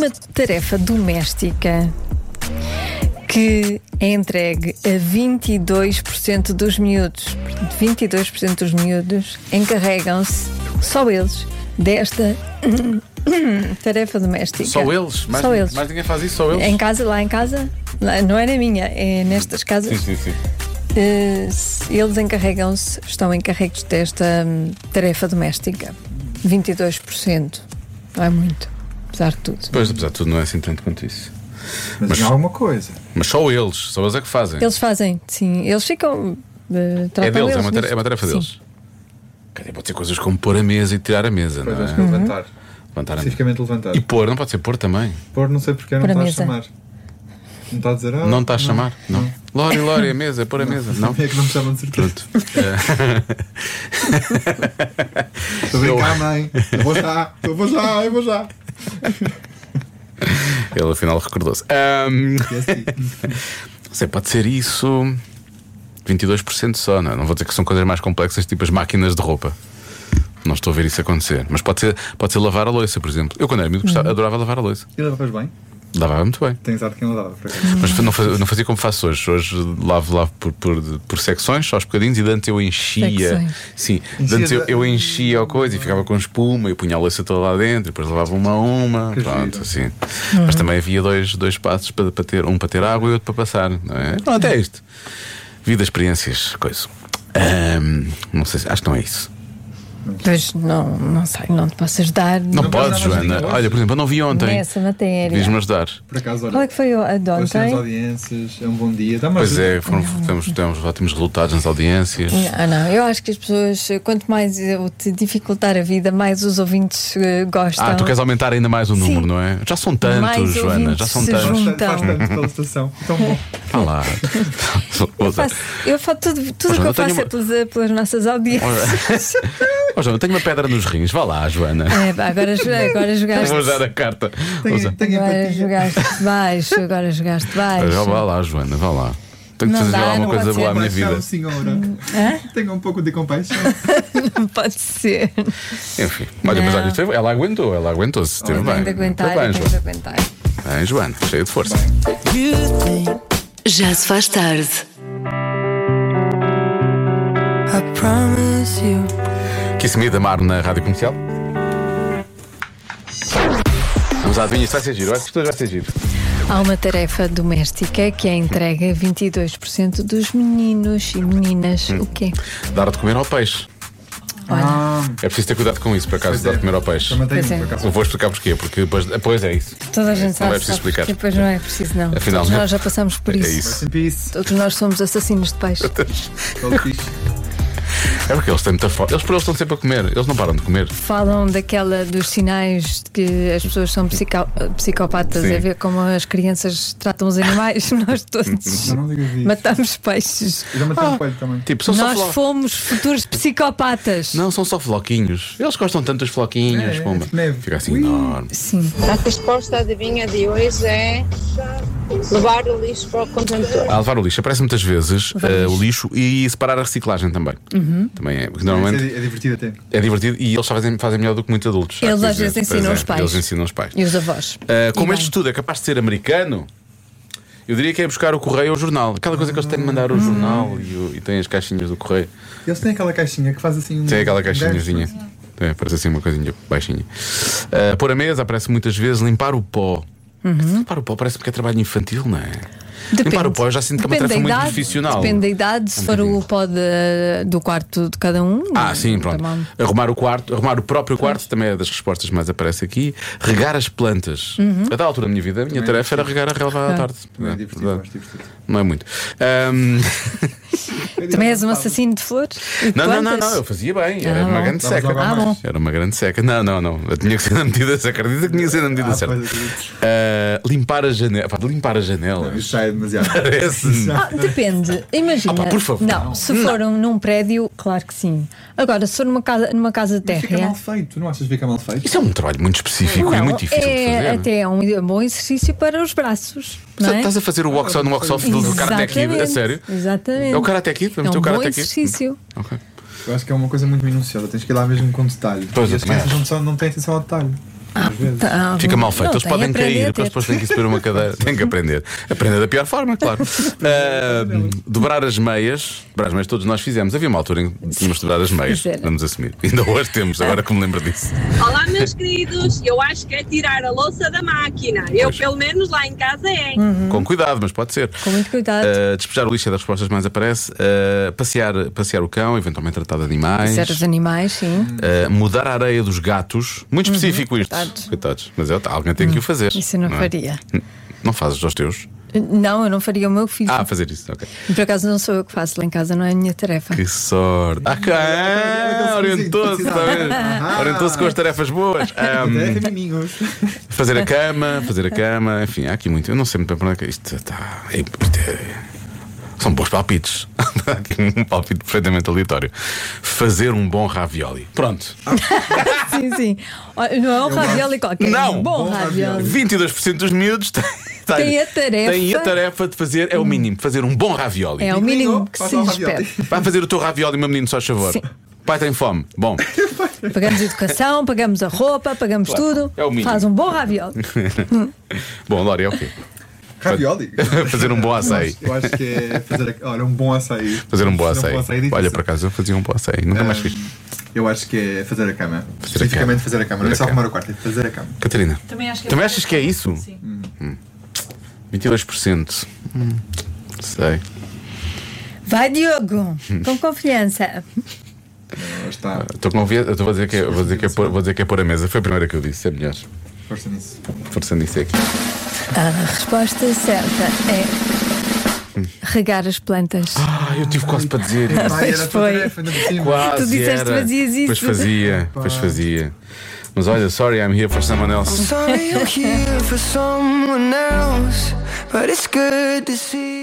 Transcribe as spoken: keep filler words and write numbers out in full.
uma tarefa doméstica que é entregue a vinte e dois por cento dos miúdos. vinte e dois por cento dos miúdos encarregam-se, só eles, desta tarefa doméstica. Só eles? Mais, Só eles. mais ninguém faz isso, só eles? Em casa, lá em casa, lá, não é na minha, é nestas casas. Sim, sim, sim. Uh, eles encarregam-se, estão encarregues desta hum, tarefa doméstica. vinte e dois por cento. Não é muito, apesar de tudo. Pois, apesar de tudo, não é assim tanto quanto isso. Mas, Mas- tem alguma coisa. Mas só eles, só eles é que fazem. Eles fazem, sim, eles ficam. Uh, É tratam deles, é eles uma tarefa, nisso. é uma tarefa Sim. deles. Quer dizer, pode ser coisas como pôr a mesa e tirar a mesa, Pois não acho é? que levantar. Levantar a mesa. Especificamente levantar. E pôr, não pode ser pôr também. Pôr, não sei porque, não Pôr a está a mesa. chamar. Não está a dizer. Ah, Não está a chamar? Não. Lori, Lori, a mesa, pôr a mesa. Não. É que não me chamam de certeza. Pronto. Eh, Estou a brincar, mãe. Eu vou já, eu vou já, eu vou já. Ele afinal recordou-se. Ahm, E é assim. Não sei, pode ser isso. vinte e dois por cento só, não é? Não vou dizer que são coisas mais complexas, tipo as máquinas de roupa. Não estou a ver isso acontecer. Mas pode ser, pode ser lavar a louça, por exemplo. Eu, quando era miúdo, gostava, adorava lavar a louça. E lavas bem? Lavava muito bem. Tens arte quem lavava, por acaso. Mas não fazia, não fazia como faço hoje. Hoje lavo, lavo por, por, por secções, só aos bocadinhos, e de antes eu enchia. Secções. Sim, de antes eu, eu enchia a coisa e ficava com espuma e punha a louça toda lá dentro, e depois lavava uma a uma. Que Pronto, giro. assim. Mas também havia dois, dois passos para, para ter, um para ter água e outro para passar, não é? Pronto, é isto. Vida, experiências, coisa. Ahm, não sei, se- acho que não é isso. Pois não, não sei, não te posso ajudar Não, Não podes, podes nada Joana. hoje. Olha, por exemplo, eu não vi ontem. nessa matéria. Diz-me ajudar. Por acaso, olha. Qual é que foi a de Hoje temos ontem? audiências, é um bom dia. Dá-me Pois ajuda. é, foram, temos, temos ótimos resultados nas audiências. Ah, não, eu acho que as pessoas, quanto mais eu te dificultar a vida, mais os ouvintes eh, gostam. Ah, tu queres aumentar ainda mais o número, Sim. não é? Já são tantos, Mais Joana, ouvintes já são se tantos. juntam. Faz tanto, faz tanto pela estação. Tão bom. Vá lá. Eu faço, eu faço tudo, tudo o Joana, que eu eu tenho faço é uma- pelas, pelas nossas audiências. Ó, Joana, tenho uma pedra nos rins. Vá lá, Joana. É, pá, agora, agora jogaste. Vou usar a carta. Vou usar. Tenho, tenho Agora empatia. jogaste baixo, agora jogaste baixo. Já vá lá, Joana, vá lá. Tenho que Não fazer dá, alguma não coisa pode boa à ser. minha vida. Compaixão, senhora. Hã? Tenha um pouco de compaixão. Não pode ser. Enfim, olha, mas Não. olha, esteve- ela aguentou, ela aguentou-se. Esteve bem. Tem de aguentar, Esteve bem, tem de Joana. aguentar. Bem, Joana, cheia de força. Já se faz tarde. I promise you. Kiss Me da Mar na Rádio Comercial. Vamos à adivinha, isto vai ser giro. Acho que isto vai ser giro. Há uma tarefa doméstica que é entregue a vinte e dois por cento dos meninos e meninas. Hum. O quê? Dar de comer ao peixe. Olha, Ah, É preciso ter cuidado com isso, por acaso, pois dar de é. comer ao peixe. Também tenho, Pois é. por acaso. Eu vou explicar porquê, porque depois, depois é isso. toda a gente Não sabe. é preciso sabe, explicar. e depois não é preciso, não. Afinal, Todos não é? nós já passamos por É isso. isso. Rest in peace. Todos nós somos assassinos de peixe. Todo fixe. É porque eles têm muita fome. Eles por eles estão sempre a comer. Eles não param de comer. Falam daquela dos sinais de que as pessoas são psico- psicopatas, Sim. a ver como as crianças tratam os animais. Nós todos Não, não digas isso. matamos peixes. Eu já matei um coelho também. Tipo, são só Nós flo... fomos futuros psicopatas. Não, são só floquinhos. Eles gostam tanto dos floquinhos. É, pomba. é neve. Fica assim Ui. enorme. Sim. A resposta à adivinha de hoje é levar o lixo para o contentor. A levar o lixo. Aparece muitas vezes eh, o lixo e separar a reciclagem também. Também é. Porque Isso normalmente é, é divertido até. é divertido e eles fazem, fazem melhor do que muitos adultos. há Eles que às dizer. vezes Pois ensinam é, os pais. Eles ensinam os pais. E os avós. Uh, como E este bem. estudo é capaz de ser americano, eu diria que é buscar o correio ou o jornal. Aquela coisa que eles têm de mandar o jornal e, o- e têm as caixinhas do correio. Eles têm aquela caixinha que faz assim um. Tem aquela um caixinhazinha. dash. É, parece assim uma coisinha baixinha. Uh, pôr a mesa aparece muitas vezes. Limpar o pó. Limpar o pó parece que é trabalho infantil, não é? Limpar o pó eu já sinto que é uma Depende tarefa da muito idade, profissional. Depende da idade, se for o pó de- do quarto de cada um. Ah, sim, pronto. Também. Arrumar o quarto, arrumar o próprio quarto também é das respostas que mais aparece aqui. Regar as plantas. A da altura da minha vida, a minha Também é tarefa era regar a relva à Ah. tarde. Não é É, divertido, verdade. acho divertido. Não é muito. Ahm, Também és um assassino de flores? E de Não, não, não, plantas? não, eu fazia bem. Era Ah, uma bom. grande Davas seca. logo ao Ah, mais. bom. Era uma grande seca. Não, não, não. Eu tinha que ser na medida, se acredita que tinha que ser na medida Ah, certa. pois, acredito. Ah, limpar a janela. Pá, limpar as Não, janelas. isso já é demasiado. Parece. Ah, depende. Imagina. Ah, pá, por favor. Não, se Não. for um- num prédio, claro que sim. Agora, se for numa casa, numa casa de Mas fica mal terra. feito. Tu não achas que fica mal feito? Isso é um trabalho muito específico e Não, muito difícil de é, fazer. até é um bom exercício para os braços. Não é? Estás a fazer o walk on, walk off do, do Karate Kid? A Exatamente, sério? Exatamente. É o Karate Kid? Vamos É ter um o bom Karate Kid? exercício. Ok. Eu acho que é uma coisa muito minuciosa. Tens que ir lá mesmo com detalhe. Pois, e eu as também crianças acho. não, são- não têm atenção ao detalhe. Tá, Fica mal feito. não, Eles tem podem a aprender cair, a depois, ter. depois têm que subir uma cadeira. Têm que aprender. Aprender da pior forma, claro. Ah, dobrar as meias. Dobrar as meias todos nós fizemos. Havia uma altura em que tínhamos de dobrar as meias. Pois era. Vamos assumir. Ainda hoje temos, agora que me lembro disso. Olá, meus queridos. Eu acho que é tirar a louça da máquina. Eu, Pois. pelo menos, lá em casa é. Com cuidado, mas pode ser. Com muito cuidado. Ah, despejar o lixo é das respostas que mais aparece. Ah, passear, passear o cão, eventualmente tratar de animais. Ser os animais, sim. Uh, mudar a areia dos gatos. Muito específico isto. coitados. Coitados. Mas é, alguém tem que o fazer. Isso eu não é? faria. Não fazes aos teus? Não, eu não faria o meu filho. Ah, fazer isso, ok. Por acaso não sou eu que faço lá em casa, não é a minha tarefa. Que sorte. Ah, cá, orientou-se, está a ver? Ah. Orientou-se com as tarefas boas. Um, É, menininhos. fazer a cama, fazer a cama, enfim, há aqui muito. Eu não sei muito bem para onde é que isto está. É, isto é- São bons palpites. Há aqui um palpite perfeitamente aleatório. Fazer um bom ravioli. Pronto. Sim, sim. Olha, não é um ravioli qualquer. Não. Um bom Bom ravioli. vinte e dois por cento dos miúdos têm, Tem a tarefa. têm a tarefa de fazer, é o mínimo, fazer um bom ravioli. É o mínimo que Faça se o lhes ravioli. pede. Vai fazer o teu ravioli, meu menino, só a favor. Sim. Pai tem fome. Bom, Pagamos educação, pagamos a roupa, pagamos Claro, tudo. é o mínimo. Faz um bom ravioli. bom, Lória, é o quê? Ravioli. Fazer um bom açaí. Eu acho que é fazer. Olha, um bom açaí. Fazer um bom açaí. é difícil. Olha, por acaso eu fazia um bom açaí. Nunca mais fiz. Eu acho que é fazer a cama. Fazer a Especificamente cama. fazer a cama. Não é Fazer só a cama. arrumar o quarto, é fazer a cama. Catarina, Também acho que é também achas que é isso? Sim. Hum. vinte e dois por cento. Hum. Sei. Vai, Diogo, com confiança. Não, está. Estou com confiança. Estou a dizer que é, vou dizer que é pôr, vou dizer que é pôr a mesa. Foi a primeira que eu disse. É melhor. Força nisso. Força nisso aqui. A resposta certa é regar as plantas. Ah, eu tive quase para dizer isso. Ai, Pois era a tua foi. tarefa, ainda por cima. Quase Tu disseste era. que fazias isso. Pois fazia, pois fazia. Mas olha, sorry, I'm here for someone else. Sorry you're here for someone else, but it's good to see